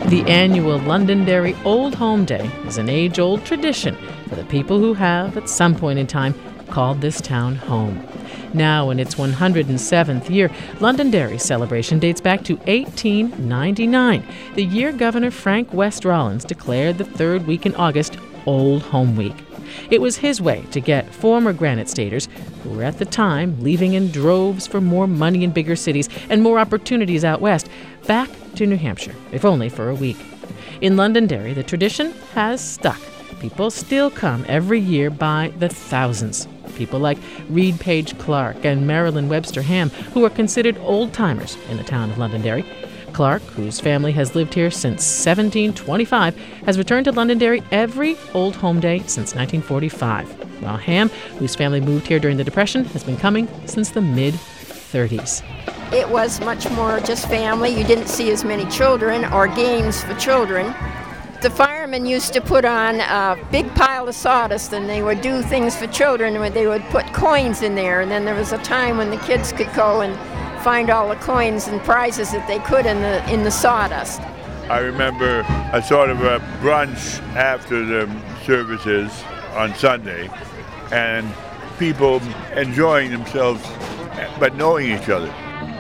The annual Londonderry Old Home Day is an age-old tradition for the people who have, at some point in time, called this town home. Now in its 107th year, Londonderry's celebration dates back to 1899, the year Governor Frank West Rollins declared the third week in August Old Home Week. It was his way to get former Granite Staters, who were at the time leaving in droves for more money in bigger cities and more opportunities out west, back to New Hampshire, if only for a week. In Londonderry, the tradition has stuck. People still come every year by the thousands. People like Reed Page Clark and Marilyn Webster Ham, who are considered old-timers in the town of Londonderry. Clark, whose family has lived here since 1725, has returned to Londonderry every Old Home Day since 1945, while Ham, whose family moved here during the Depression, has been coming since the mid-30s. It was much more just family. You didn't see as many children or games for children. The firemen used to put on a big pile of sawdust, and they would do things for children where they would put coins in there, and then there was a time when the kids could go and find all the coins and prizes that they could in the sawdust. I remember a sort of a brunch after the services on Sunday, and people enjoying themselves but knowing each other.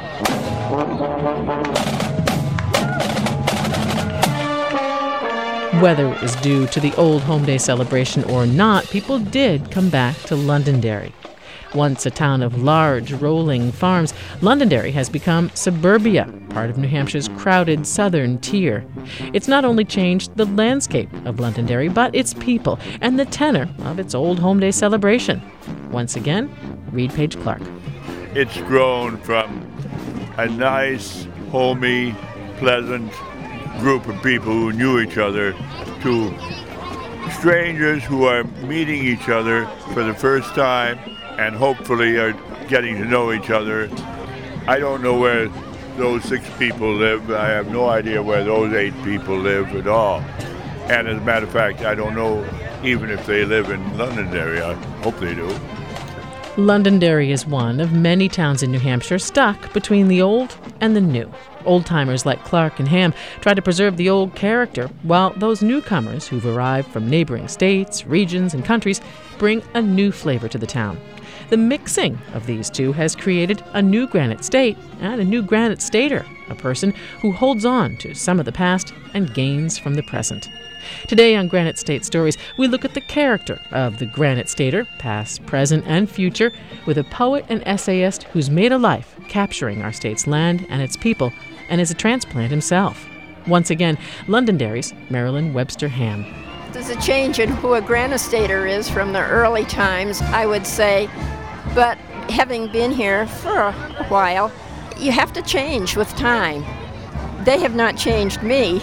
Whether it was due to the Old Home Day celebration or not, people did come back to Londonderry. Once a town of large, rolling farms, Londonderry has become suburbia, part of New Hampshire's crowded southern tier. It's not only changed the landscape of Londonderry, but its people and the tenor of its Old Home Day celebration. Once again, Reed Page Clark. It's grown from a nice, homey, pleasant group of people who knew each other to strangers who are meeting each other for the first time and hopefully are getting to know each other. I don't know where those 6 people live. I have no idea where those 8 people live at all. And as a matter of fact, I don't know even if they live in Londonderry. I hope they do. Londonderry is one of many towns in New Hampshire stuck between the old and the new. Old-timers like Clark and Ham try to preserve the old character, while those newcomers who've arrived from neighboring states, regions, and countries bring a new flavor to the town. The mixing of these two has created a new Granite State and a new Granite Stater, a person who holds on to some of the past and gains from the present. Today on Granite State Stories, we look at the character of the Granite Stater, past, present, and future, with a poet and essayist who's made a life capturing our state's land and its people, and is a transplant himself. Once again, Londonderry's Marilyn Webster Ham. There's a change in who a Granite Stater is from the early times, I would say. But having been here for a while, you have to change with time. They have not changed me.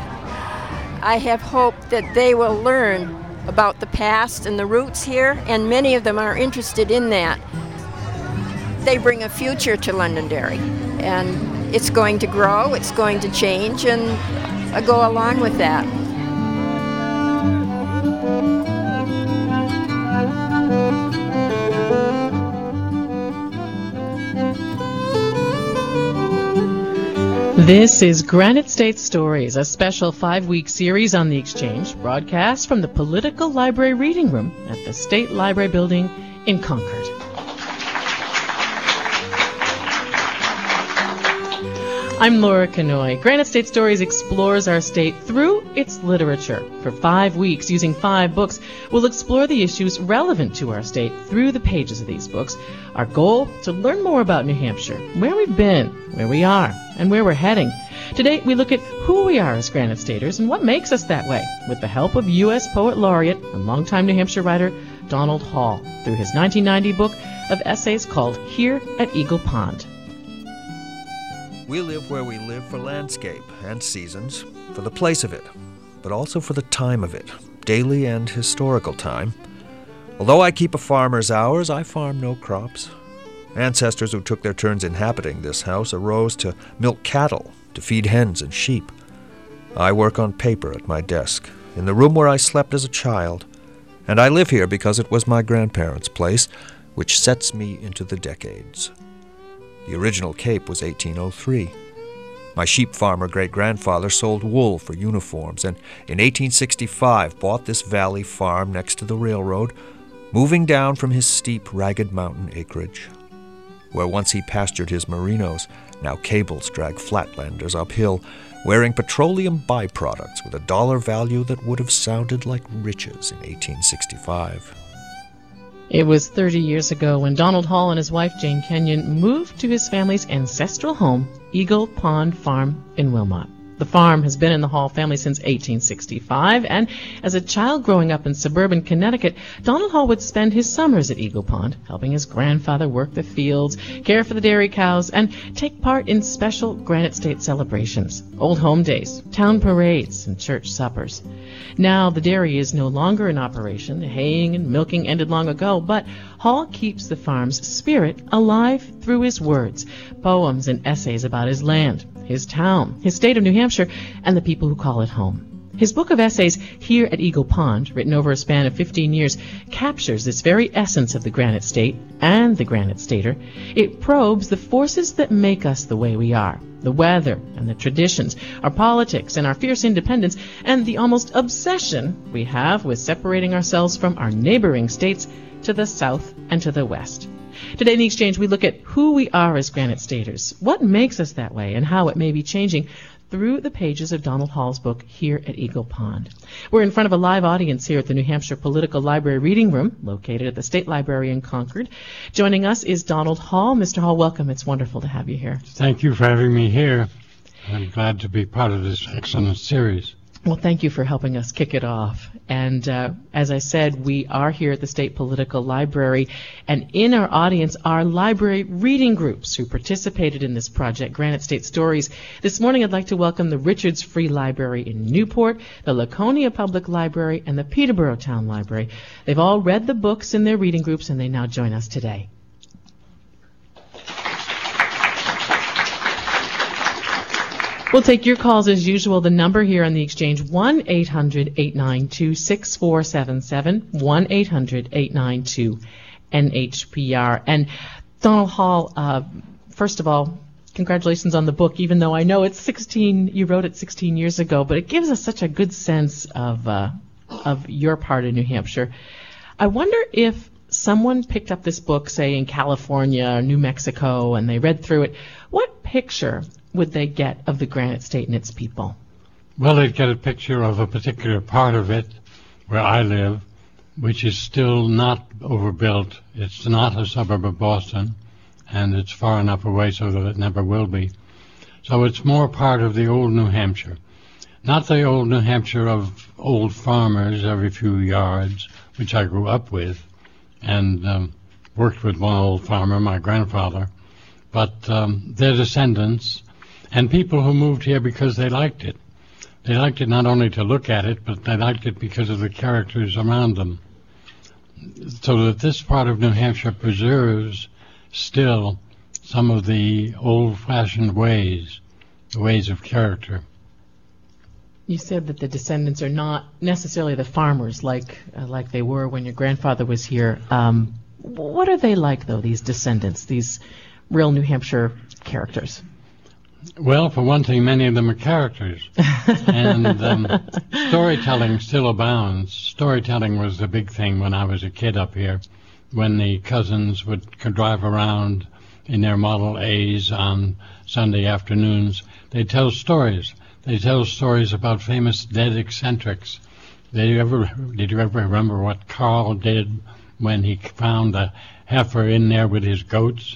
I have hope that they will learn about the past and the roots here, and many of them are interested in that. They bring a future to Londonderry, and it's going to grow, it's going to change, and I go along with that. This is Granite State Stories, a special 5-week series on the Exchange, broadcast from the Political Library Reading Room at the State Library Building in Concord. I'm Laura Kanoy. Granite State Stories explores our state through its literature. For 5 weeks, using 5 books, we'll explore the issues relevant to our state through the pages of these books. Our goal, to learn more about New Hampshire, where we've been, where we are, and where we're heading. Today, we look at who we are as Granite Staters and what makes us that way, with the help of U.S. Poet Laureate and longtime New Hampshire writer Donald Hall, through his 1990 book of essays called Here at Eagle Pond. We live where we live for landscape and seasons, for the place of it, but also for the time of it, daily and historical time. Although I keep a farmer's hours, I farm no crops. Ancestors who took their turns inhabiting this house arose to milk cattle, to feed hens and sheep. I work on paper at my desk, in the room where I slept as a child, and I live here because it was my grandparents' place, which sets me into the decades. The original Cape was 1803. My sheep farmer great-grandfather sold wool for uniforms, and in 1865 bought this valley farm next to the railroad, moving down from his steep, ragged mountain acreage. Where once he pastured his merinos, now cables drag flatlanders uphill, wearing petroleum byproducts with a dollar value that would have sounded like riches in 1865. It was 30 years ago when Donald Hall and his wife Jane Kenyon moved to his family's ancestral home, Eagle Pond Farm in Wilmot. The farm has been in the Hall family since 1865, and as a child growing up in suburban Connecticut, Donald Hall would spend his summers at Eagle Pond, helping his grandfather work the fields, care for the dairy cows, and take part in special Granite State celebrations, old home days, town parades, and church suppers. Now the dairy is no longer in operation. The haying and milking ended long ago, but Hall keeps the farm's spirit alive through his words, poems and essays about his land, his town, his state of New Hampshire, and the people who call it home. His book of essays, Here at Eagle Pond, written over a span of 15 years, captures this very essence of the Granite State and the Granite Stater. It probes the forces that make us the way we are, the weather and the traditions, our politics and our fierce independence, and the almost obsession we have with separating ourselves from our neighboring states to the south and to the west. Today in the Exchange, we look at who we are as Granite Staters, what makes us that way, and how it may be changing through the pages of Donald Hall's book, Here at Eagle Pond. We're in front of a live audience here at the New Hampshire Political Library Reading Room, located at the State Library in Concord. Joining us is Donald Hall. Mr. Hall, welcome. It's wonderful to have you here. Thank you for having me here. I'm glad to be part of this excellent series. Well, thank you for helping us kick it off. And as I said, we are here at the State Political Library, and in our audience are library reading groups who participated in this project, Granite State Stories. This morning I'd like to welcome the Richards Free Library in Newport, the Laconia Public Library, and the Peterborough Town Library. They've all read the books in their reading groups, and they now join us today. We'll take your calls as usual. The number here on the Exchange, 1-800-892-6477, 1-800-892-NHPR. And Donald Hall, first of all, congratulations on the book, even though I know it's you wrote it 16 years ago, but it gives us such a good sense of your part of New Hampshire. I wonder if someone picked up this book, say in California or New Mexico, and they read through it, what picture would they get of the Granite State and its people? Well, they'd get a picture of a particular part of it where I live, which is still not overbuilt. It's not a suburb of Boston, and it's far enough away so that it never will be. So it's more part of the old New Hampshire. Not the old New Hampshire of old farmers every few yards, which I grew up with, and worked with one old farmer, my grandfather, but their descendants, and people who moved here because they liked it. They liked it not only to look at it, but they liked it because of the characters around them. So that this part of New Hampshire preserves still some of the old-fashioned ways, the ways of character. You said that the descendants are not necessarily the farmers like they were when your grandfather was here. What are they like, though, these descendants, these real New Hampshire characters? Well, for one thing, many of them are characters. And storytelling still abounds. Storytelling was the big thing when I was a kid up here, when the cousins could drive around in their Model A's on Sunday afternoons. They tell stories. They tell stories about famous dead eccentrics. Did you ever remember what Carl did when he found a heifer in there with his goats?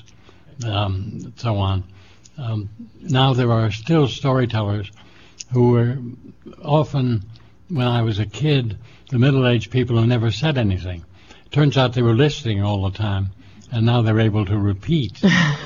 So on. Now there are still storytellers who were often, when I was a kid, the middle-aged people who never said anything. Turns out they were listening all the time, and now they're able to repeat.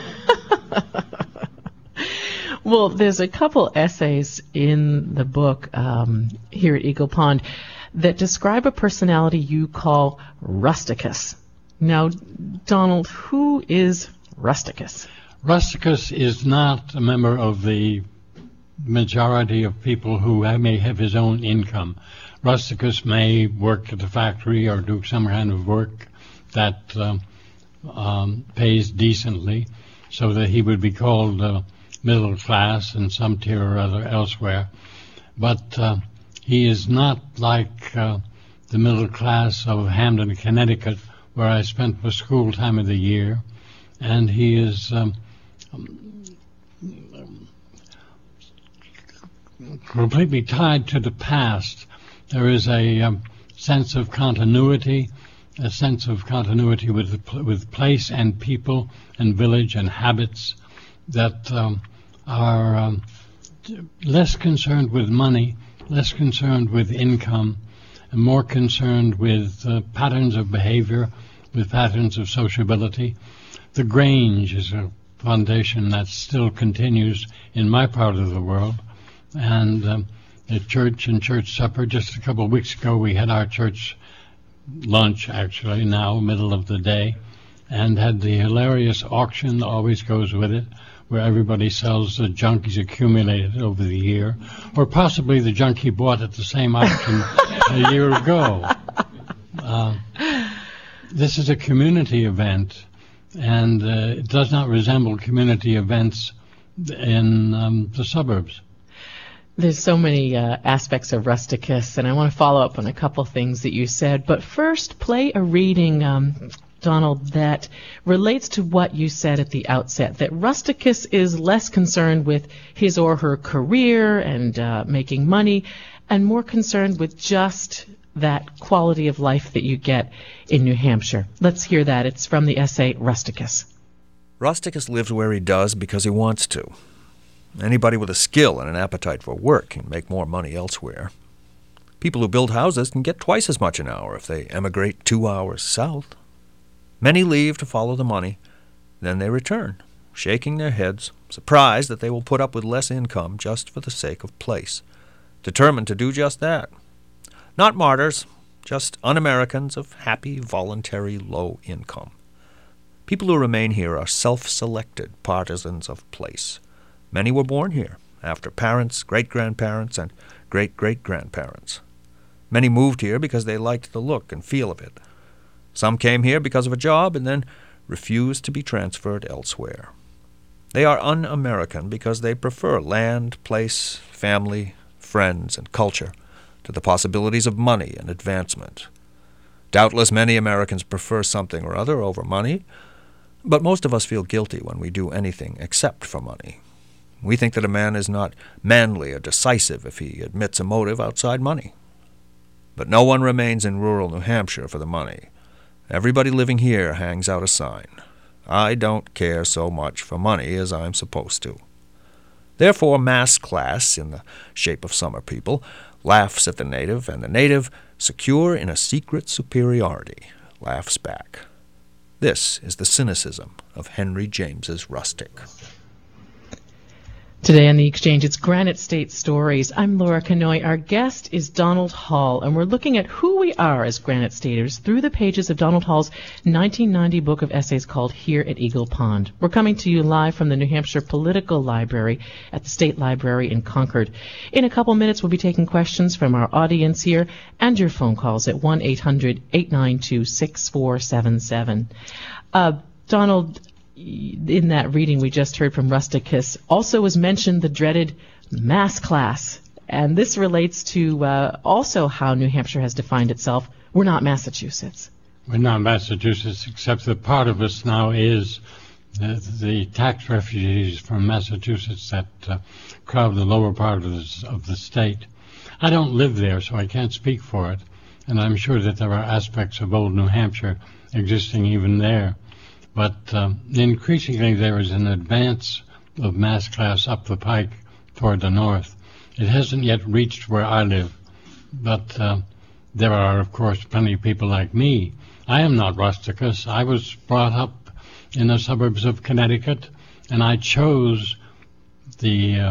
Well, there's a couple essays in the book Here at Eagle Pond that describe a personality you call Rusticus. Now, Donald, who is Rusticus? Rusticus is not a member of the majority of people who may have his own income. Rusticus may work at the factory or do some kind of work that pays decently, so that he would be called middle class in some tier or other elsewhere. But he is not like the middle class of Hamden, Connecticut, where I spent my school time of the year. And he is completely tied to the past. There is a sense of continuity, with place and people and village and habits that are less concerned with money, less concerned with income, and more concerned with patterns of behavior, with patterns of sociability. The Grange is a foundation that still continues in my part of the world, and the church and church supper. Just a couple of weeks ago we had our church lunch, actually, now, middle of the day, and had the hilarious auction that always goes with it, where everybody sells the junk he's accumulated over the year, or possibly the junk he bought at the same auction a year ago. This is a community event, and it does not resemble community events in the suburbs. There's so many aspects of Rusticus, and I want to follow up on a couple things that you said. But first, play a reading, Donald, that relates to what you said at the outset, that Rusticus is less concerned with his or her career and making money, and more concerned with just that quality of life that you get in New Hampshire. Let's hear that. It's from the essay Rusticus. Rusticus lives where he does because he wants to. Anybody with a skill and an appetite for work can make more money elsewhere. People who build houses can get twice as much an hour if they emigrate 2 hours south. Many leave to follow the money. Then they return, shaking their heads, surprised that they will put up with less income just for the sake of place, determined to do just that. Not martyrs, just un-Americans of happy, voluntary, low income. People who remain here are self-selected partisans of place. Many were born here, after parents, great-grandparents, and great-great-grandparents. Many moved here because they liked the look and feel of it. Some came here because of a job and then refused to be transferred elsewhere. They are un-American because they prefer land, place, family, friends, and culture to the possibilities of money and advancement. Doubtless many Americans prefer something or other over money, but most of us feel guilty when we do anything except for money. We think that a man is not manly or decisive if he admits a motive outside money. But no one remains in rural New Hampshire for the money. Everybody living here hangs out a sign. I don't care so much for money as I'm supposed to. Therefore, mass class, in the shape of summer people, laughs at the native, and the native, secure in a secret superiority, laughs back. This is the cynicism of Henry James's rustic. Today on The Exchange, it's Granite State Stories. I'm Laura Kanoy. Our guest is Donald Hall, and we're looking at who we are as Granite Staters through the pages of Donald Hall's 1990 book of essays called Here at Eagle Pond. We're coming to you live from the New Hampshire Political Library at the State Library in Concord. In a couple minutes, we'll be taking questions from our audience here and your phone calls at 1-800-892-6477. Donald, in that reading we just heard from Rusticus, also was mentioned the dreaded mass class. And this relates to also how New Hampshire has defined itself. We're not Massachusetts. We're not Massachusetts, except that part of us now is the tax refugees from Massachusetts that crowd the lower part of the state. I don't live there, so I can't speak for it. And I'm sure that there are aspects of old New Hampshire existing even there. But increasingly there is an advance of mass class up the pike toward the north. It hasn't yet reached where I live, but there are, of course, plenty of people like me. I am not Rusticus. I was brought up in the suburbs of Connecticut, and I chose the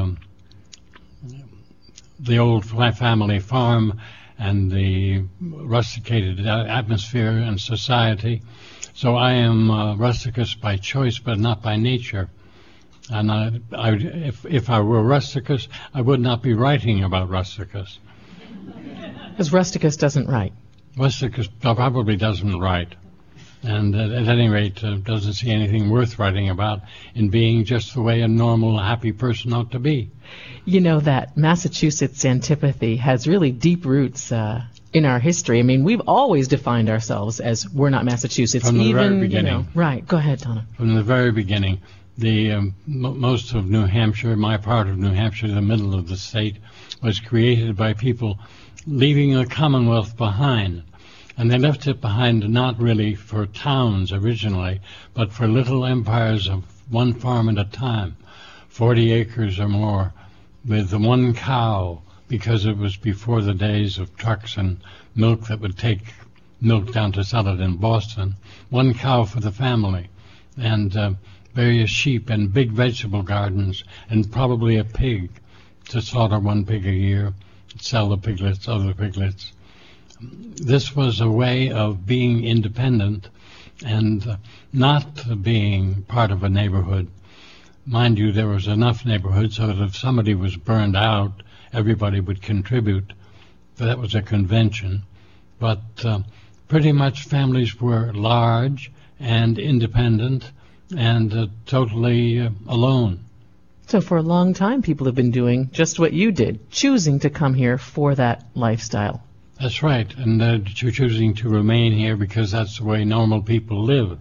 old family farm and the rusticated atmosphere and society. So I am Rusticus by choice, but not by nature. And if I were Rusticus, I would not be writing about Rusticus. Because Rusticus doesn't write. Rusticus probably doesn't write. and at any rate doesn't see anything worth writing about in being just the way a normal, happy person ought to be. You know that Massachusetts antipathy has really deep roots in our history. I mean, we've always defined ourselves as we're not Massachusetts. From the very beginning. You know, right. Go ahead, Donna. From the very beginning, the most of New Hampshire, my part of New Hampshire, the middle of the state, was created by people leaving the Commonwealth behind. And they left it behind not really for towns originally, but for little empires of one farm at a time, 40 acres or more, with one cow, because it was before the days of trucks and milk that would take milk down to sell it in Boston. One cow for the family, and various sheep and big vegetable gardens, and probably a pig, to slaughter one pig a year, sell the piglets, other piglets. This was a way of being independent and not being part of a neighborhood. Mind you, there was enough neighborhoods so that if somebody was burned out, everybody would contribute. That was a convention. But pretty much families were large and independent and totally alone. So for a long time, people have been doing just what you did, choosing to come here for that lifestyle. That's right, and choosing to remain here because that's the way normal people live.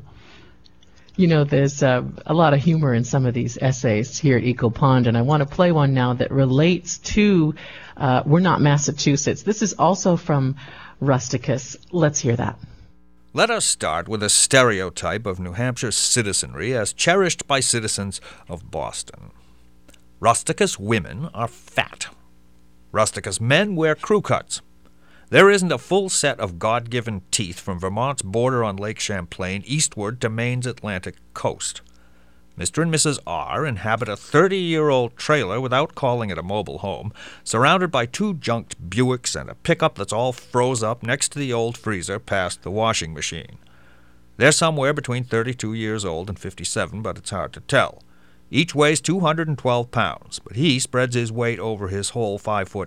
You know, there's a lot of humor in some of these essays here at Eagle Pond, and I want to play one now that relates to We're Not Massachusetts. This is also from Rusticus. Let's hear that. Let us start with a stereotype of New Hampshire's citizenry as cherished by citizens of Boston. Rusticus women are fat. Rusticus men wear crew cuts. There isn't a full set of God-given teeth from Vermont's border on Lake Champlain eastward to Maine's Atlantic coast. Mr. and Mrs. R. inhabit a 30-year-old trailer without calling it a mobile home, surrounded by 2 junked Buicks and a pickup that's all froze up next to the old freezer past the washing machine. They're somewhere between 32 years old and 57, but it's hard to tell. Each weighs 212 pounds, but he spreads his weight over his whole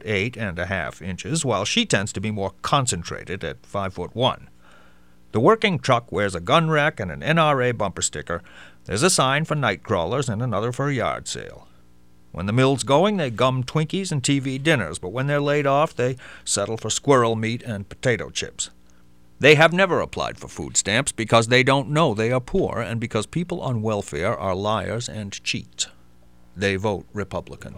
5'8.5" while she tends to be more concentrated at 5'1". The working truck wears a gun rack and an NRA bumper sticker. There's a sign for night crawlers and another for a yard sale. When the mill's going, they gum Twinkies and TV dinners, but when they're laid off, they settle for squirrel meat and potato chips. They have never applied for food stamps because they don't know they are poor and because people on welfare are liars and cheats. They vote Republican.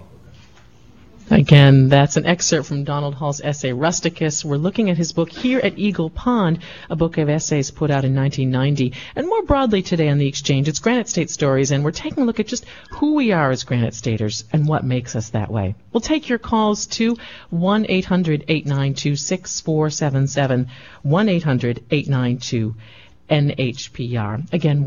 Again, that's an excerpt from Donald Hall's essay, Rusticus. We're looking at his book here at Eagle Pond, a book of essays put out in 1990. And more broadly today on The Exchange, it's Granite State Stories, and we're taking a look at just who we are as Granite Staters and what makes us that way. We'll take your calls to 1-800-892-6477, 1-800-892-NHPR. Again,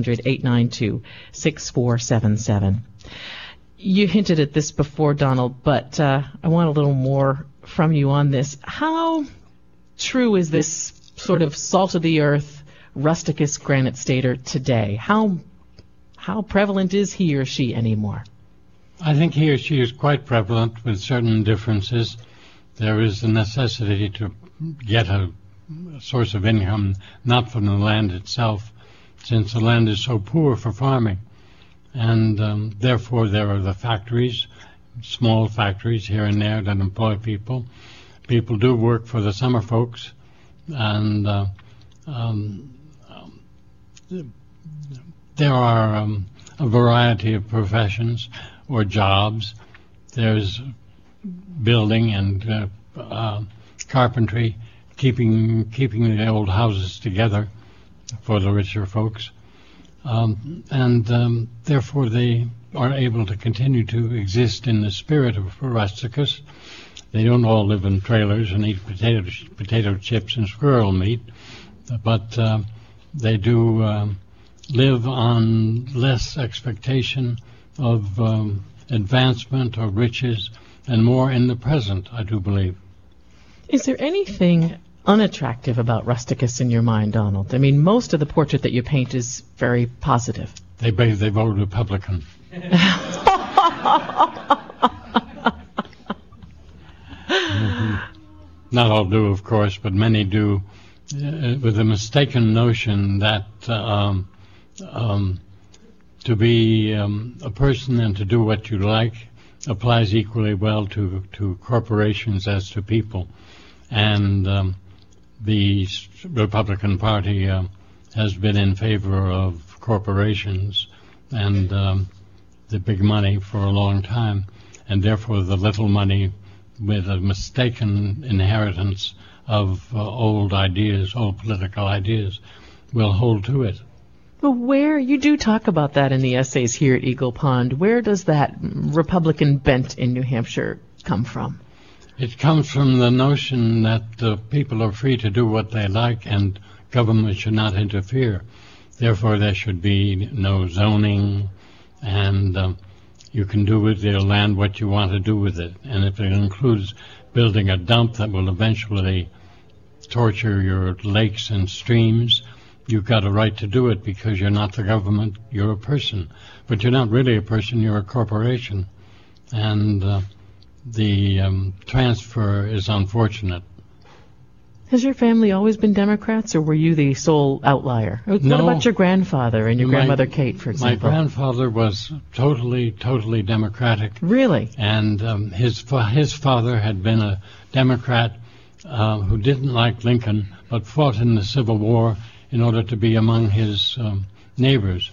1-800-892-6477. You hinted at this before, Donald, but I want a little more from you on this. How true is this sort of salt-of-the-earth, rusticus Granite Stater today? How prevalent is he or she anymore? I think he or she is quite prevalent with certain differences. There is the necessity to get a source of income, not from the land itself, since the land is so poor for farming. And therefore there are the factories, small factories here and there that employ people. People do work for the summer folks, and there are a variety of professions or jobs. There's building and carpentry, keeping the old houses together for the richer folks. Therefore they are able to continue to exist in the spirit of rusticus. They don't all live in trailers and eat potato chips and squirrel meat, but they do live on less expectation of advancement or riches and more in the present, I do believe. Is there anything unattractive about rusticus in your mind, Donald? I mean, most of the portrait that you paint is very positive. They vote Republican. Mm-hmm. Not all do, of course, but many do. with a mistaken notion that to be a person and to do what you like applies equally well to corporations as to people. And the Republican Party has been in favor of corporations and the big money for a long time, and therefore the little money with a mistaken inheritance of old ideas, old political ideas, will hold to it. Well, where, you do talk about that in the essays here at Eagle Pond, where does that Republican bent in New Hampshire come from? It comes from the notion that people are free to do what they like and government should not interfere. Therefore, there should be no zoning, and you can do with your land what you want to do with it. And if it includes building a dump that will eventually torture your lakes and streams, you've got a right to do it because you're not the government, you're a person. But you're not really a person, you're a corporation. And the transfer is unfortunate. Has your family always been Democrats, or were you the sole outlier? What No. about your grandfather and your grandmother Kate, for example? My grandfather was totally Democratic. Really? And his father had been a Democrat who didn't like Lincoln, but fought in the Civil War in order to be among his neighbors,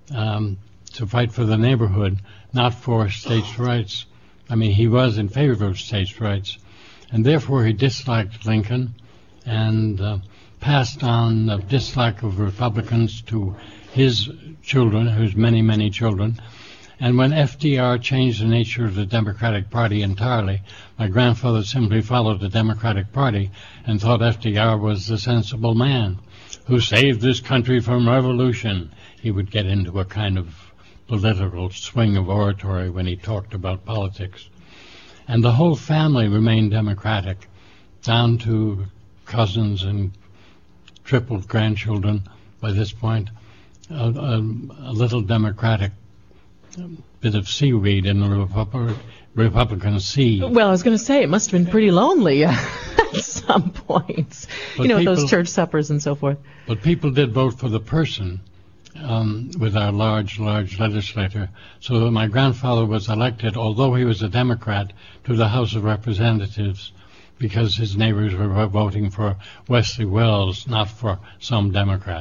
to fight for the neighborhood, not for states' rights. I mean, he was in favor of states' rights, and therefore he disliked Lincoln and passed on the dislike of Republicans to his children, whose many children. And when FDR changed the nature of the Democratic Party entirely, my grandfather simply followed the Democratic Party and thought FDR was the sensible man who saved this country from revolution. He would get into a kind of political swing of oratory when he talked about politics. And the whole family remained Democratic, down to cousins and triple grandchildren by this point, a little Democratic bit of seaweed in the Republican Sea. Well, I was going to say, it must have been pretty lonely at some points, But those church suppers and so forth. But people did vote for the person with our large legislature, so that my grandfather was elected, although he was a Democrat, to the House of Representatives, because his neighbors were voting for Wesley Wells, not for some Democrat.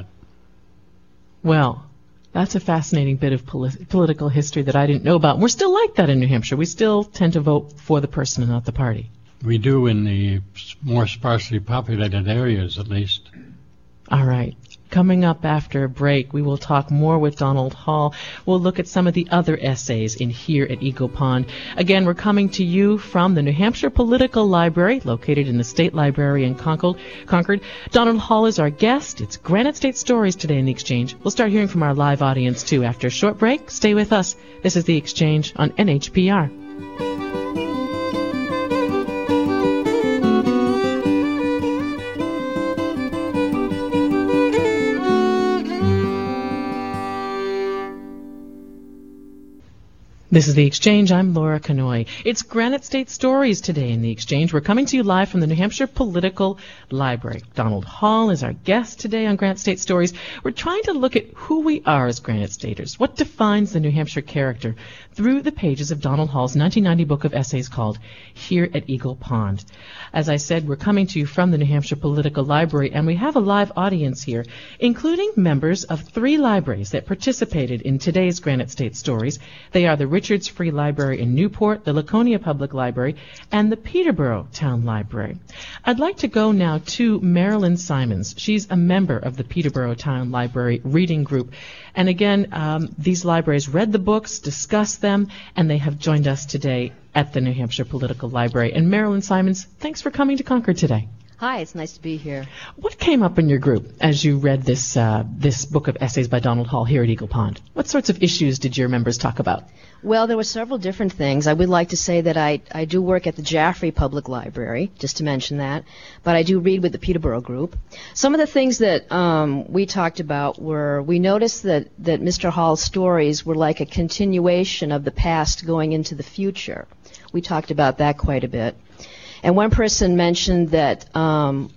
Well, that's a fascinating bit of political history that I didn't know about. We're still like that in New Hampshire. We still tend to vote for the person and not the party. We do in the more sparsely populated areas, at least. All right. Coming up after a break, we will talk more with Donald Hall. We'll look at some of the other essays in here at Eagle Pond. Again, we're coming to you from the New Hampshire Political Library, located in the State Library in Concord. Donald Hall is our guest. It's Granite State Stories today in The Exchange. We'll start hearing from our live audience, too, after a short break. Stay with us. This is The Exchange on NHPR. This is The Exchange. I'm Laura Canoy. It's Granite State Stories today in The Exchange. We're coming to you live from the New Hampshire Political Library. Donald Hall is our guest today on Granite State Stories. We're trying to look at who we are as Granite Staters, what defines the New Hampshire character, through the pages of Donald Hall's 1990 book of essays called Here at Eagle Pond. As I said, we're coming to you from the New Hampshire Political Library, and we have a live audience here, including members of 3 libraries that participated in today's Granite State Stories. They are the Richards Free Library in Newport, the Laconia Public Library, and the Peterborough Town Library. I'd like to go now to Marilyn Simons. She's a member of the Peterborough Town Library Reading Group. And again, these libraries read the books, discussed them, and they have joined us today at the New Hampshire Political Library. And Marilyn Simons, thanks for coming to Concord today. Hi, it's nice to be here. What came up in your group as you read this book of essays by Donald Hall here at Eagle Pond? What sorts of issues did your members talk about? Well, there were several different things. I would like to say that I do work at the Jaffrey Public Library, just to mention that, but I do read with the Peterborough Group. Some of the things that we talked about were, we noticed that Mr. Hall's stories were like a continuation of the past going into the future. We talked about that quite a bit. And one person mentioned that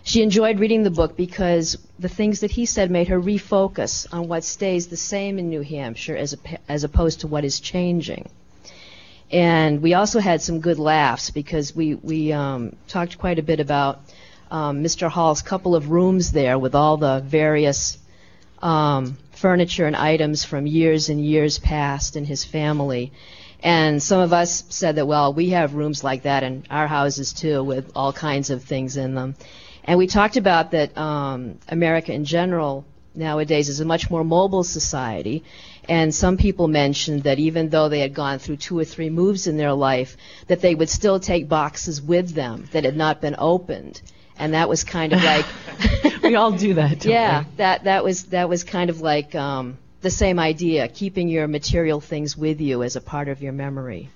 She enjoyed reading the book because the things that he said made her refocus on what stays the same in New Hampshire as opposed to what is changing. And we also had some good laughs because we talked quite a bit about Mr. Hall's couple of rooms there with all the various furniture and items from years and years past in his family. And some of us said that, well, we have rooms like that in our houses too with all kinds of things in them. And we talked about that America in general nowadays is a much more mobile society. And some people mentioned that even though they had gone through 2 or 3 moves in their life, that they would still take boxes with them that had not been opened. And that was kind of like we all do that. Yeah, that was kind of like the same idea, keeping your material things with you as a part of your memory.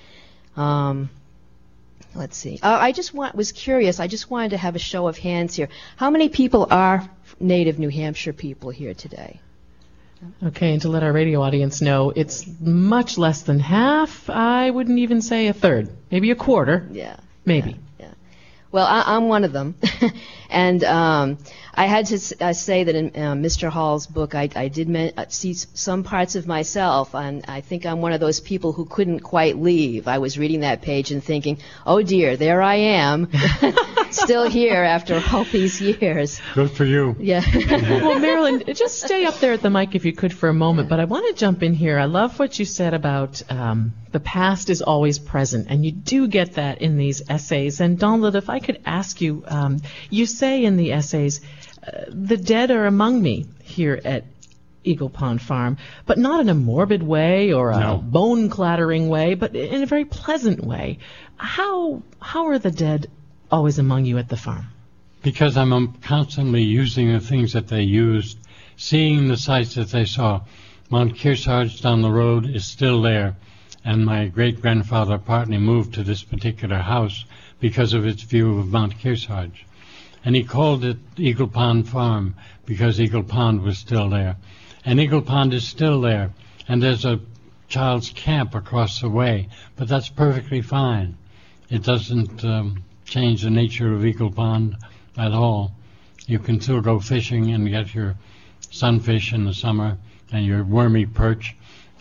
Let's see. I was curious. I just wanted to have a show of hands here. How many people are native New Hampshire people here today? Okay, and to let our radio audience know, it's much less than half. I wouldn't even say a third, maybe a quarter. Yeah. Maybe. Yeah. Well, I'm one of them. And I had to say that in Mr. Hall's book, I did see some parts of myself, and I think I'm one of those people who couldn't quite leave. I was reading that page and thinking, oh dear, there I am, still here after all these years. Good for you. Yeah. Well, Marilyn, just stay up there at the mic if you could for a moment, but I want to jump in here. I love what you said about the past is always present, and you do get that in these essays. And Donald, if I could ask you, you say in the essays, the dead are among me here at Eagle Pond Farm, but not in a morbid way or a bone-clattering way, but in a very pleasant way. How are the dead always among you at the farm? Because I'm constantly using the things that they used, seeing the sights that they saw. Mount Kearsarge down the road is still there, and my great-grandfather partly moved to this particular house because of its view of Mount Kearsarge. And he called it Eagle Pond Farm because Eagle Pond was still there. And Eagle Pond is still there. And there's a child's camp across the way, but that's perfectly fine. It doesn't change the nature of Eagle Pond at all. You can still go fishing and get your sunfish in the summer and your wormy perch.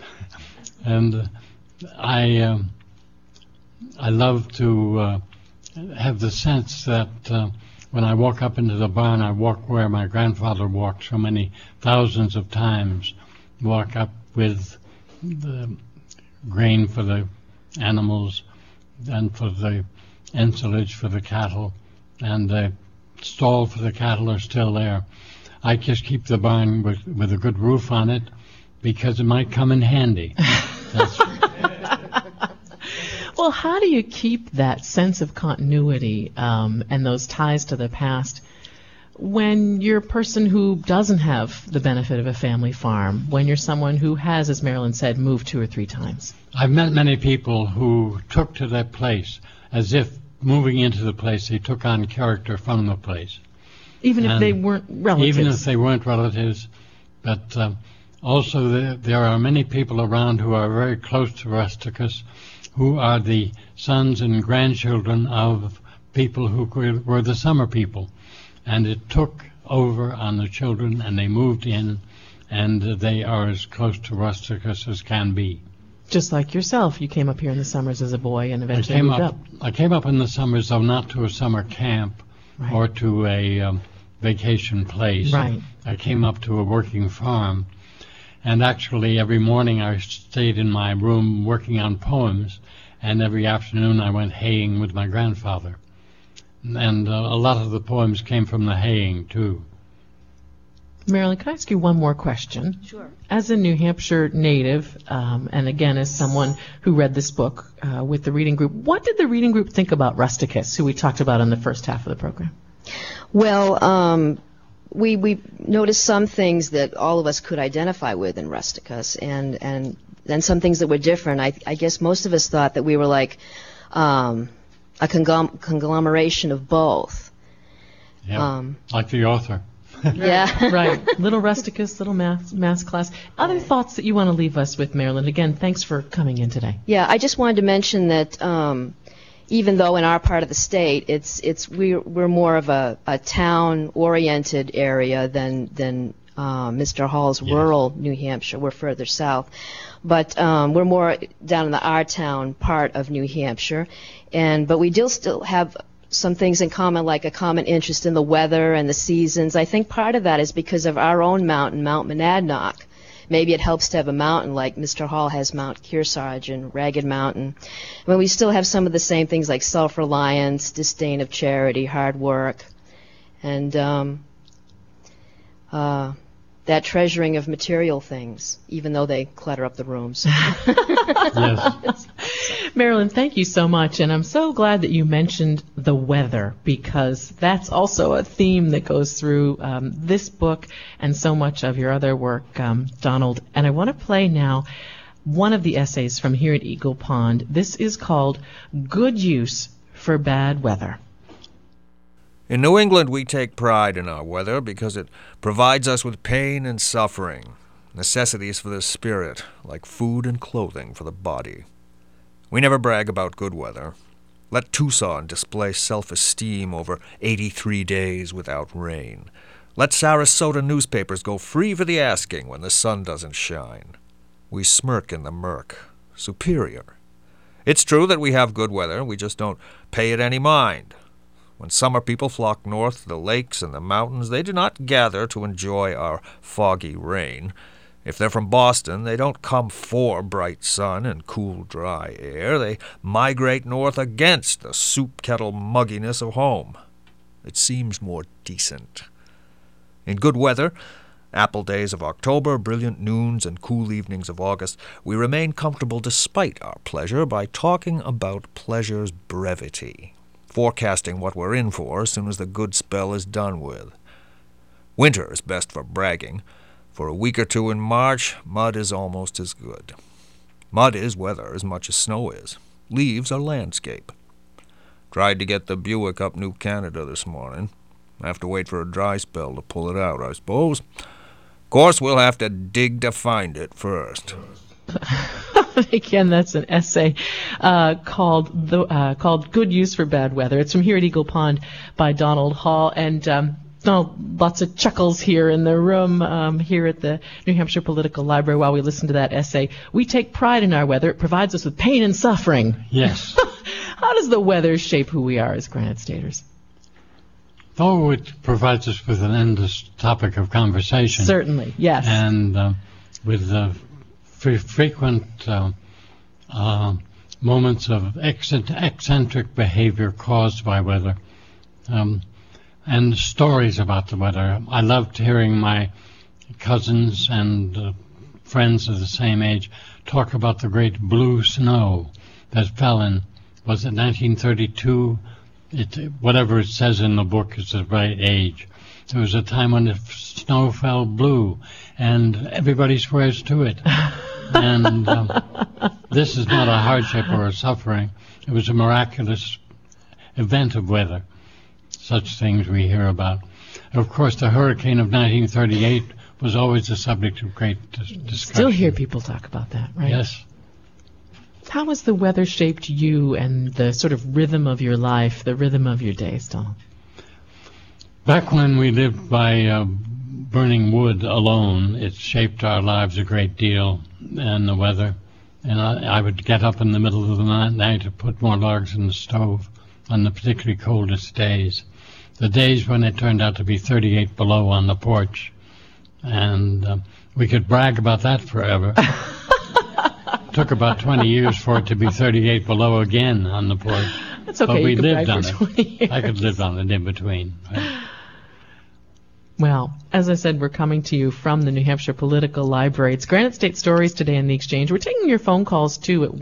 And I love to have the sense that when I walk up into the barn, I walk where my grandfather walked so many thousands of times, walk up with the grain for the animals and for the ensilage for the cattle, and the stall for the cattle are still there. I just keep the barn with a good roof on it because it might come in handy. Well, how do you keep that sense of continuity and those ties to the past when you're a person who doesn't have the benefit of a family farm, when you're someone who has, as Marilyn said, moved 2 or 3 times? I've met many people who took to that place as if moving into the place they took on character from the place. Even if they weren't relatives? Even if they weren't relatives. But also there are many people around who are very close to Rusticus, who are the sons and grandchildren of people who were the summer people. And it took over on the children, and they moved in, and they are as close to Rusticus as can be. Just like yourself, you came up here in the summers as a boy and eventually moved up. I came up in the summers, though not to a summer camp or to a vacation place. Right. I came up to a working farm. And actually, every morning I stayed in my room working on poems, and every afternoon I went haying with my grandfather. And a lot of the poems came from the haying, too. Marilyn, can I ask you one more question? Sure. As a New Hampshire native, and again as someone who read this book with the reading group, what did the reading group think about Rusticus, who we talked about in the first half of the program? Well, we noticed some things that all of us could identify with in Rusticus, and then some things that were different. I guess most of us thought that we were like a conglomeration of both. Yeah, like the author. Yeah. Right. Little Rusticus, little math class. Other thoughts that you want to leave us with, Marilyn? Again, thanks for coming in today. Yeah, I just wanted to mention that even though in our part of the state, we're more of a town-oriented area than Mr. Hall's rural New Hampshire. We're further south, but we're more down in the our town part of New Hampshire, but we still have some things in common, like a common interest in the weather and the seasons. I think part of that is because of our own mountain, Mount Monadnock. Maybe it helps to have a mountain like Mr. Hall has Mount Kearsarge and Ragged Mountain. But we still have some of the same things like self-reliance, disdain of charity, hard work, and that treasuring of material things, even though they clutter up the rooms. Yes. Marilyn, thank you so much, and I'm so glad that you mentioned the weather, because that's also a theme that goes through this book and so much of your other work, Donald. And I want to play now one of the essays from here at Eagle Pond. This is called Good Use for Bad Weather. In New England, we take pride in our weather because it provides us with pain and suffering, necessities for the spirit, like food and clothing for the body. We never brag about good weather. Let Tucson display self-esteem over 83 days without rain. Let Sarasota newspapers go free for the asking when the sun doesn't shine. We smirk in the murk. Superior. It's true that we have good weather, we just don't pay it any mind. When summer people flock north to the lakes and the mountains, they do not gather to enjoy our foggy rain. If they're from Boston, they don't come for bright sun and cool, dry air. They migrate north against the soup-kettle mugginess of home. It seems more decent. In good weather, apple days of October, brilliant noons, and cool evenings of August, we remain comfortable despite our pleasure by talking about pleasure's brevity, forecasting what we're in for as soon as the good spell is done with. Winter is best for bragging. For a week or two in March, mud is almost as good. Mud is weather as much as snow is. Leaves are landscape. Tried to get the Buick up New Canada this morning. Have to wait for a dry spell to pull it out, I suppose. Of course, we'll have to dig to find it first. Again, that's an essay called Good Use for Bad Weather. It's from here at Eagle Pond by Donald Hall. And Donald, lots of chuckles here in the room here at the New Hampshire Political Library while we listen to that essay. We take pride in our weather. It provides us with pain and suffering. Yes. How does the weather shape who we are as Granite Staters? Oh, it provides us with an endless topic of conversation. Certainly, yes. And with frequent moments of eccentric behavior caused by weather, and stories about the weather. I loved hearing my cousins and friends of the same age talk about the great blue snow that fell in, was it 1932? Whatever it says in the book is the right age. There was a time when the snow fell blue, and everybody swears to it. And this is not a hardship or a suffering. It was a miraculous event of weather. Such things we hear about. Of course, the hurricane of 1938 was always the subject of great discussion. Still hear people talk about that, right? Yes. How has the weather shaped you and the sort of rhythm of your life, the rhythm of your days, Donald? Back when we lived by burning wood alone, it shaped our lives a great deal, and the weather. And I would get up in the middle of the night to put more logs in the stove on the particularly coldest days. The days when it turned out to be 38 below on the porch. And we could brag about that forever. Took about 20 years for it to be 38 below again on the porch. That's okay. But we lived on it. I could live on it in between. Right? Well, as I said, we're coming to you from the New Hampshire Political Library. It's Granite State Stories today in the Exchange. We're taking your phone calls, too, at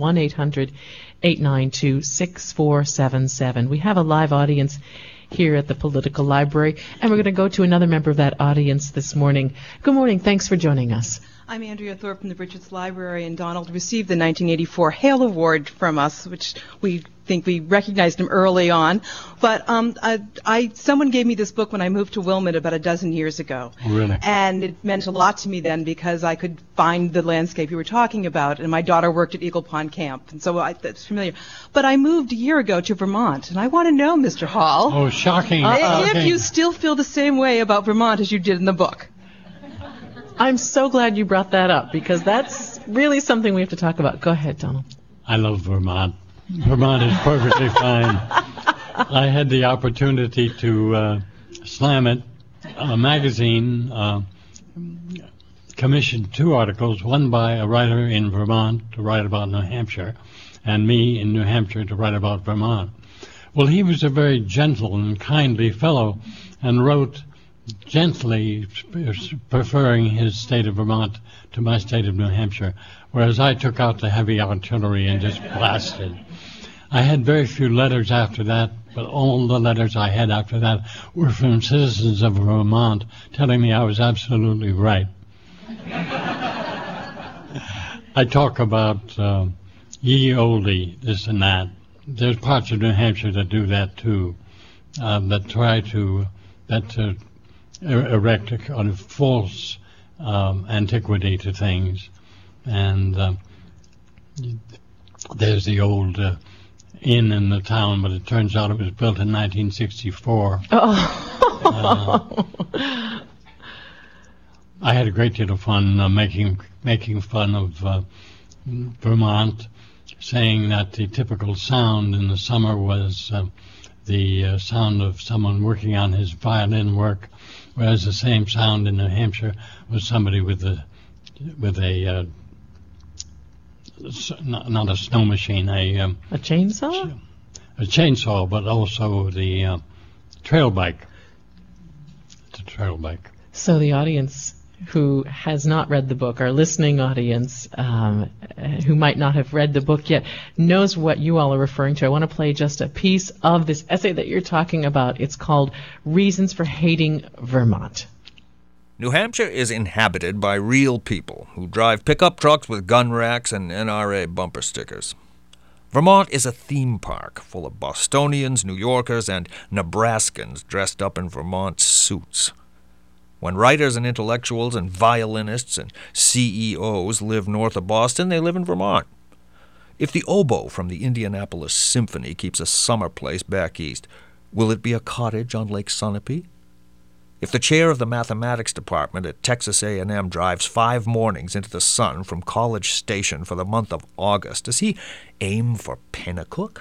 1-800-892-6477. We have a live audience here at the Political Library, and we're going to go to another member of that audience this morning. Good morning. Thanks for joining us. I'm Andrea Thorpe from the Richards Library, and Donald received the 1984 Hale Award from us, which we think we recognized him early on. But someone gave me this book when I moved to Wilmot about a dozen years ago. Really? And it meant a lot to me then because I could find the landscape you were talking about, and my daughter worked at Eagle Pond Camp, and so that's familiar. But I moved a year ago to Vermont, and I want to know, Mr. Hall, Oh, shocking. if you still feel the same way about Vermont as you did in the book. I'm so glad you brought that up because that's really something we have to talk about. Go ahead, Donald. I love Vermont. Vermont is perfectly fine. I had the opportunity to slam it. A magazine commissioned 2 articles, one by a writer in Vermont to write about New Hampshire, and me in New Hampshire to write about Vermont. Well, he was a very gentle and kindly fellow and wrote gently, preferring his state of Vermont to my state of New Hampshire, whereas I took out the heavy artillery and just blasted. I had very few letters after that, but all the letters I had after that were from citizens of Vermont telling me I was absolutely right. I talk about ye olde, this and that. There's parts of New Hampshire that do that too, that try to erect a kind of false antiquity to things. And there's the old inn in the town, but it turns out it was built in 1964. I had a great deal of fun making fun of Vermont, saying that the typical sound in the summer was the sound of someone working on his violin work, whereas the same sound in New Hampshire was somebody with a not a snow machine, a chainsaw? A chainsaw, but also the trail bike. It's a trail bike. So the audience who has not read the book, our listening audience, who might not have read the book yet, knows what you all are referring to. I want to play just a piece of this essay that you're talking about. It's called Reasons for Hating Vermont. New Hampshire is inhabited by real people who drive pickup trucks with gun racks and NRA bumper stickers. Vermont is a theme park full of Bostonians, New Yorkers, and Nebraskans dressed up in Vermont suits. When writers and intellectuals and violinists and CEOs live north of Boston, they live in Vermont. If the oboe from the Indianapolis Symphony keeps a summer place back east, will it be a cottage on Lake Sunapee? If the chair of the mathematics department at Texas A&M drives 5 mornings into the sun from College Station for the month of August, does he aim for Pennacook?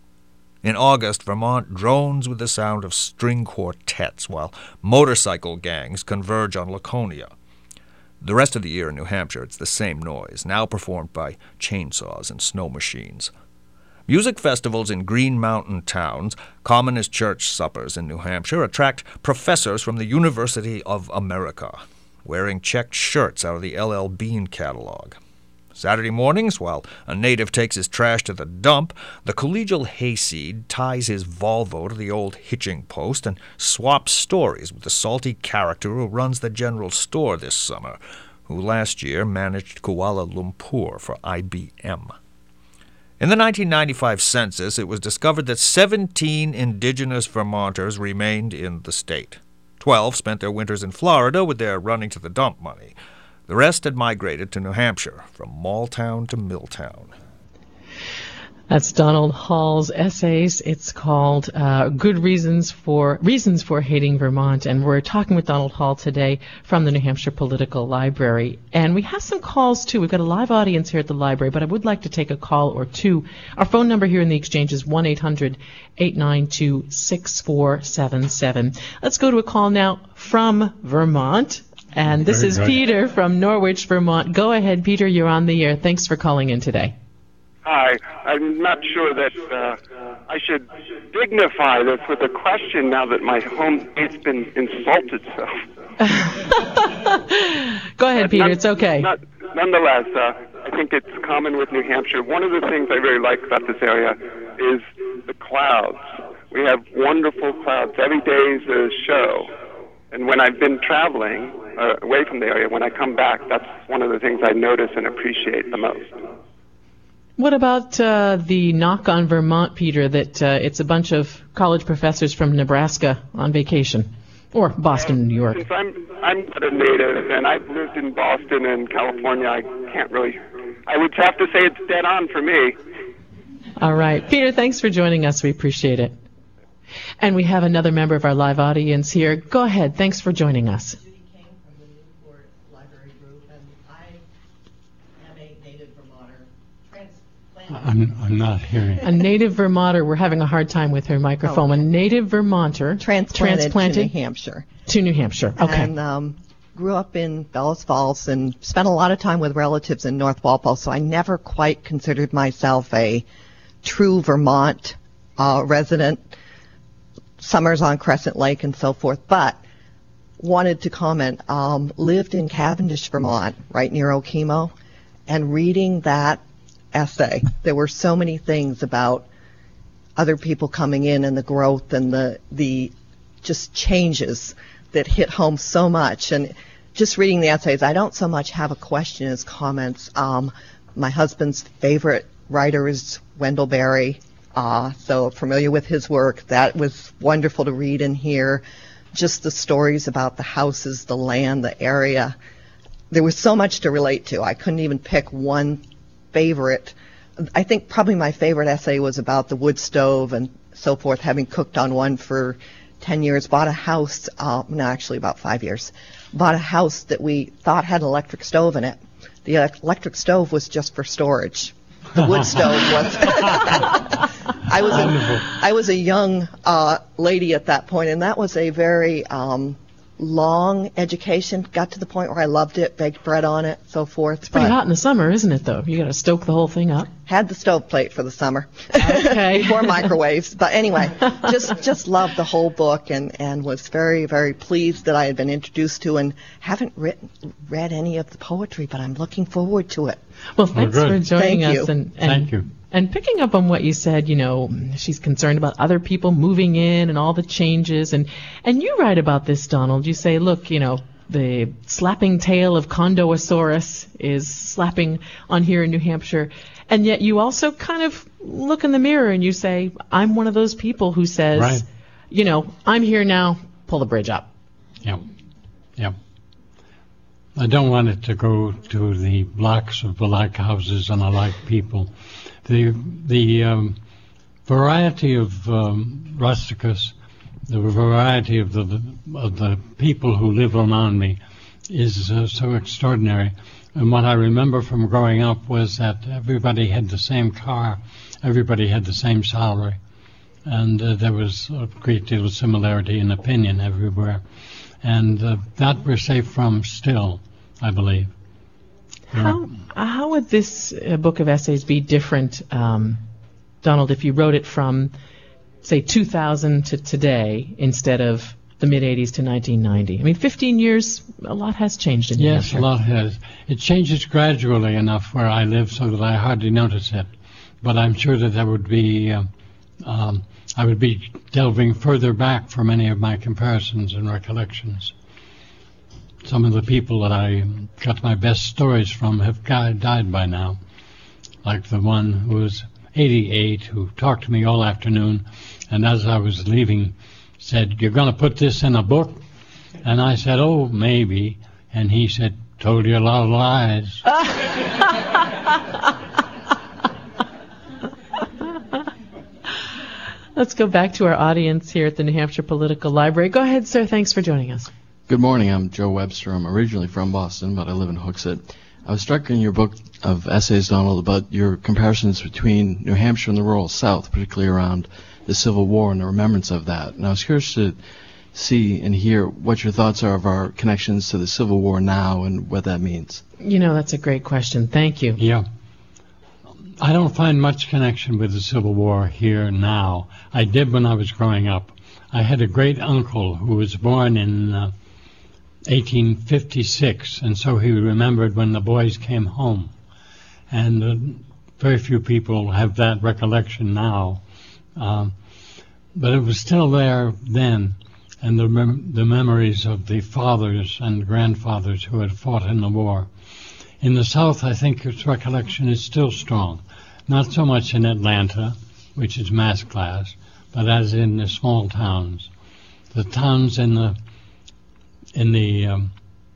In August, Vermont drones with the sound of string quartets while motorcycle gangs converge on Laconia. The rest of the year in New Hampshire, it's the same noise, now performed by chainsaws and snow machines. Music festivals in Green Mountain towns, common as church suppers in New Hampshire, attract professors from the University of America, wearing checked shirts out of the L.L. Bean catalog. Saturday mornings, while a native takes his trash to the dump, the collegial hayseed ties his Volvo to the old hitching post and swaps stories with the salty character who runs the general store this summer, who last year managed Kuala Lumpur for IBM. In the 1995 census, it was discovered that 17 indigenous Vermonters remained in the state. 12 spent their winters in Florida with their running to the dump money. The rest had migrated to New Hampshire, from Malltown to Milltown. That's Donald Hall's essays. It's called Good Reasons for Hating Vermont, and we're talking with Donald Hall today from the New Hampshire Political Library. And we have some calls, too. We've got a live audience here at the library, but I would like to take a call or two. Our phone number here in the exchange is 1-800-892-6477. Let's go to a call now from Vermont. And this is Peter from Norwich, Vermont. Go ahead, Peter. You're on the air. Thanks for calling in today. Hi. I'm not sure that I should dignify this with a question now that my home state's been insulted so. Go ahead, Peter. It's okay. Nonetheless, I think it's common with New Hampshire. One of the things I really like about this area is the clouds. We have wonderful clouds. Every day is a show. And when I've been traveling, away from the area, when I come back, that's one of the things I notice and appreciate the most. What about the knock on Vermont, Peter, that it's a bunch of college professors from Nebraska on vacation? Or Boston, New York? Since I'm not a native, and I've lived in Boston and California, I can't really... I would have to say it's dead on for me. All right. Peter, thanks for joining us. We appreciate it. And we have another member of our live audience here. Go ahead. Thanks for joining us. Judy King from the Newport Library Group, and I am a native Vermonter, transplanted. I'm not hearing. A native Vermonter. We're having a hard time with her microphone. Okay. A native Vermonter. Transplanted to New Hampshire. To New Hampshire. Okay. And grew up in Bellows Falls and spent a lot of time with relatives in North Walpole, so I never quite considered myself a true Vermont resident. Summers on Crescent Lake and so forth, but wanted to comment, lived in Cavendish, Vermont, right near Okemo, and reading that essay, there were so many things about other people coming in and the growth and the just changes that hit home so much. And just reading the essays, I don't so much have a question as comments. My husband's favorite writer is Wendell Berry. So familiar with his work. That was wonderful to read and hear. Just the stories about the houses, the land, the area. There was so much to relate to. I couldn't even pick one favorite. I think probably my favorite essay was about the wood stove and so forth, having cooked on one for 10 years. Bought a house, no, actually about 5 years. Bought a house that we thought had an electric stove in it. The electric stove was just for storage. The wood stove was. I was a young lady at that point, and that was a very long education. Got to the point where I loved it, baked bread on it, so forth. It's pretty hot in the summer, isn't it, though? You got to stoke the whole thing up. Had the stove plate for the summer. Okay. Before microwaves. But anyway, just loved the whole book and was very, very pleased that I had been introduced to, and haven't read any of the poetry, but I'm looking forward to it. Well, thanks for joining us. Thank you. And picking up on what you said, you know, she's concerned about other people moving in and all the changes. And you write about this, Donald. You say, look, you know, the slapping tail of Condosaurus is slapping on here in New Hampshire. And yet you also kind of look in the mirror and you say, I'm one of those people who says, right, you know, I'm here now, pull the bridge up. Yeah. Yeah. I don't want it to go to the blocks of black houses and alike people. The variety of rusticus, the variety of the people who live around me is so extraordinary. And what I remember from growing up was that everybody had the same car, everybody had the same salary, and there was a great deal of similarity in opinion everywhere. And that we're safe from still, I believe. How would this book of essays be different, Donald, if you wrote it from, say, 2000 to today instead of the mid-'80s to 1990? I mean, 15 years, a lot has changed in New Hampshire. Yes, a lot has. It changes gradually enough where I live so that I hardly notice it. But I'm sure that there would be, I would be delving further back for many of my comparisons and recollections. Some of the people that I got my best stories from have died by now, like the one who was 88, who talked to me all afternoon, and as I was leaving said, "You're going to put this in a book?" And I said, "Oh, maybe." And he said, "Told you a lot of lies." Let's go back to our audience here at the New Hampshire Political Library. Go ahead, sir. Thanks for joining us. Good morning. I'm Joe Webster. I'm originally from Boston, but I live in Hooksett. I was struck in your book of essays, Donald, about your comparisons between New Hampshire and the rural South, particularly around the Civil War and the remembrance of that. And I was curious to see and hear what your thoughts are of our connections to the Civil War now and what that means. You know, that's a great question. Thank you. Yeah. I don't find much connection with the Civil War here now. I did when I was growing up. I had a great uncle who was born in 1856, and so he remembered when the boys came home. And very few people have that recollection now. But it was still there then. and the memories of the fathers and grandfathers who had fought in the war. In the South, I think its recollection is still strong, not so much in Atlanta, which is mass class, but as in the small towns. The towns in the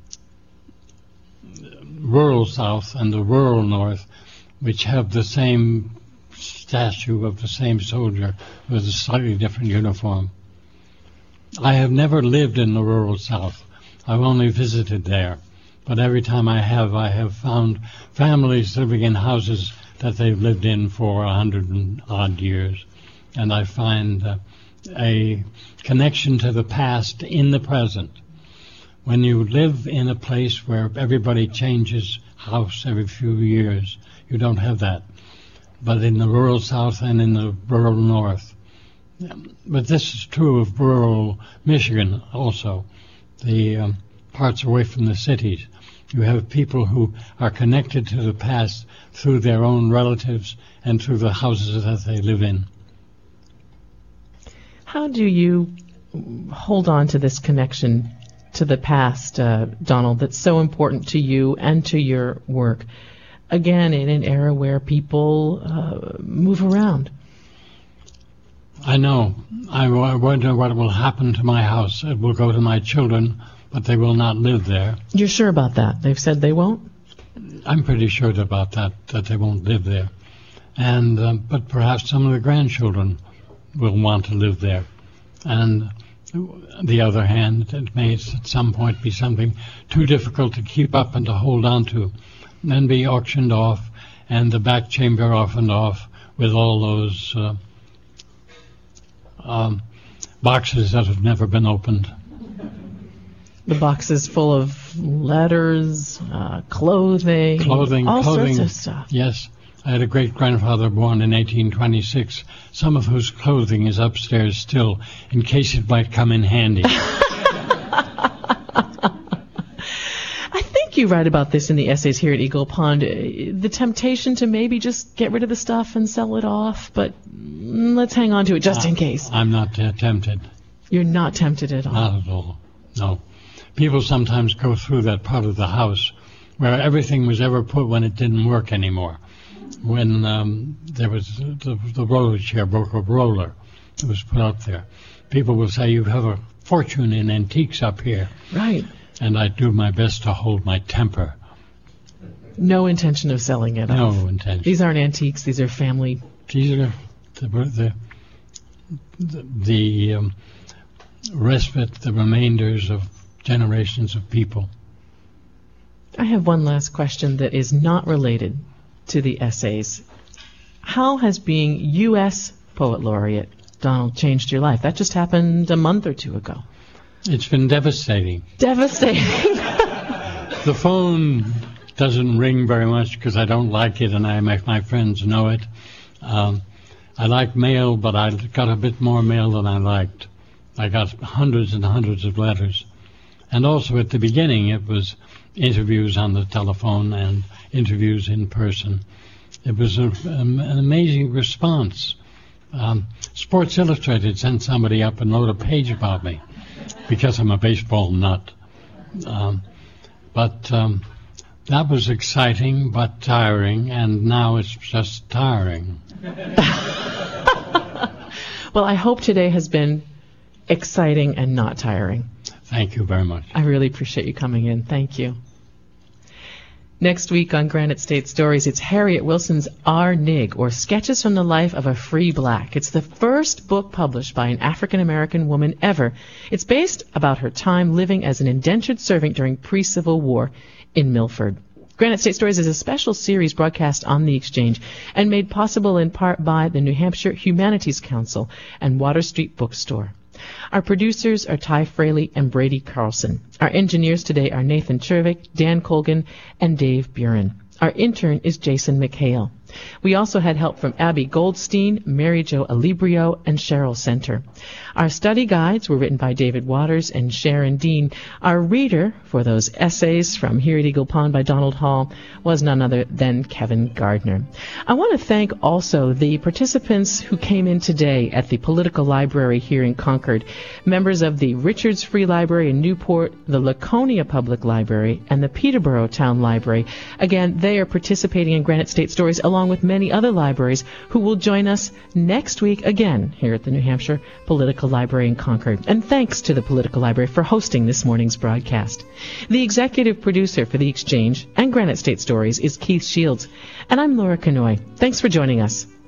rural South and the rural North, which have the same statue of the same soldier with a slightly different uniform. I have never lived in the rural South. I've only visited there. But every time I have found families living in houses that they've lived in for 100 and odd years. And I find a connection to the past in the present. When you live in a place where everybody changes house every few years, you don't have that. But in the rural South and in the rural North. But this is true of rural Michigan also, the parts away from the cities. You have people who are connected to the past through their own relatives and through the houses that they live in. How do you hold on to this connection to the past, Donald, that's so important to you and to your work? Again, in an era where people move around. I know. I wonder what will happen to my house. It will go to my children, but they will not live there. You're sure about that? They've said they won't? I'm pretty sure about that they won't live there. And but perhaps some of the grandchildren will want to live there. And on the other hand, it may at some point be something too difficult to keep up and to hold on to, and then be auctioned off, and the back chamber off and off with all those boxes that have never been opened. The boxes full of letters, clothing, all sorts of stuff. Yes. I had a great-grandfather born in 1826, some of whose clothing is upstairs still, in case it might come in handy. I think you write about this in the essays here at Eagle Pond, the temptation to maybe just get rid of the stuff and sell it off, but let's hang on to it just in case. I'm not tempted. You're not tempted at all? Not at all, no. People sometimes go through that part of the house where everything was ever put when it didn't work anymore. When there was the roller chair broke a roller, it was put up there. People will say, you have a fortune in antiques up here. Right. And I do my best to hold my temper. No intention of selling it off. No intention. These aren't antiques, these are family. These are the respite, the remainders of generations of people. I have one last question that is not related to the essays. How has being U.S. Poet Laureate, Donald, changed your life? That just happened a month or two ago. It's been devastating. Devastating. The phone doesn't ring very much because I don't like it, and my friends know it. I like mail, but I got a bit more mail than I liked. I got hundreds and hundreds of letters. And also at the beginning, it was interviews on the telephone and interviews in person. It was an amazing response. Sports Illustrated sent somebody up and wrote a page about me because I'm a baseball nut. But that was exciting but tiring, and now it's just tiring. Well, I hope today has been exciting and not tiring. Thank you very much. I really appreciate you coming in. Thank you. Next week on Granite State Stories, it's Harriet Wilson's Our Nig, or Sketches from the Life of a Free Black. It's the first book published by an African-American woman ever. It's based about her time living as an indentured servant during pre-Civil War in Milford. Granite State Stories is a special series broadcast on the Exchange and made possible in part by the New Hampshire Humanities Council and Water Street Bookstore. Our producers are Ty Fraley and Brady Carlson. Our engineers today are Nathan Chervick, Dan Colgan, and Dave Buren. Our intern is Jason McHale. We also had help from Abby Goldstein, Mary Jo Alibrio, and Cheryl Center. Our study guides were written by David Waters and Sharon Dean. Our reader for those essays from Here at Eagle Pond by Donald Hall was none other than Kevin Gardner. I want to thank also the participants who came in today at the Political Library here in Concord, members of the Richards Free Library in Newport, the Laconia Public Library, and the Peterborough Town Library. Again, they are participating in Granite State Stories along with many other libraries who will join us next week again here at the New Hampshire Political Library in Concord. And thanks to the Political Library for hosting this morning's broadcast. The executive producer for The Exchange and Granite State Stories is Keith Shields, and I'm Laura Kanoy. Thanks for joining us.